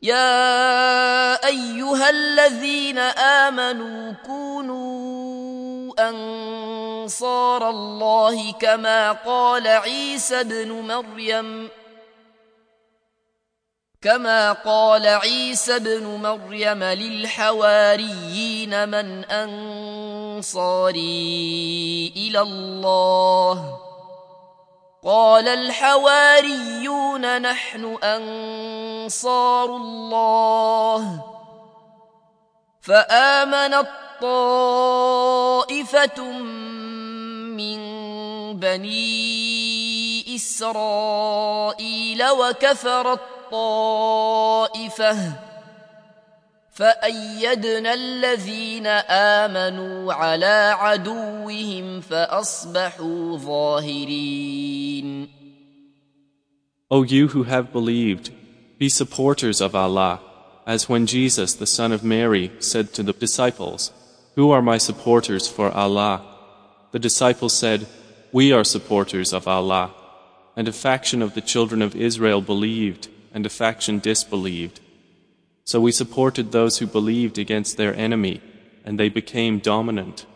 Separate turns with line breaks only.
يا أيها الذين آمنوا كونوا أنصار الله كما قال عيسى ابن مريم للحواريين من أنصاري إلى الله قال الحواريون نحن أنصار الله فآمنت طائفة من بني إسرائيل وكفرت طائفة فأيدنا الذين آمنوا على عدوهم فأصبحوا ظاهرين.
O you who have believed, be supporters of Allah, as when Jesus, the son of Mary, said to the disciples, "Who are my supporters for Allah?" The disciples said, "We are supporters of Allah." And a faction of the children of Israel believed, and a faction disbelieved. So we supported those who believed against their enemy, and they became dominant.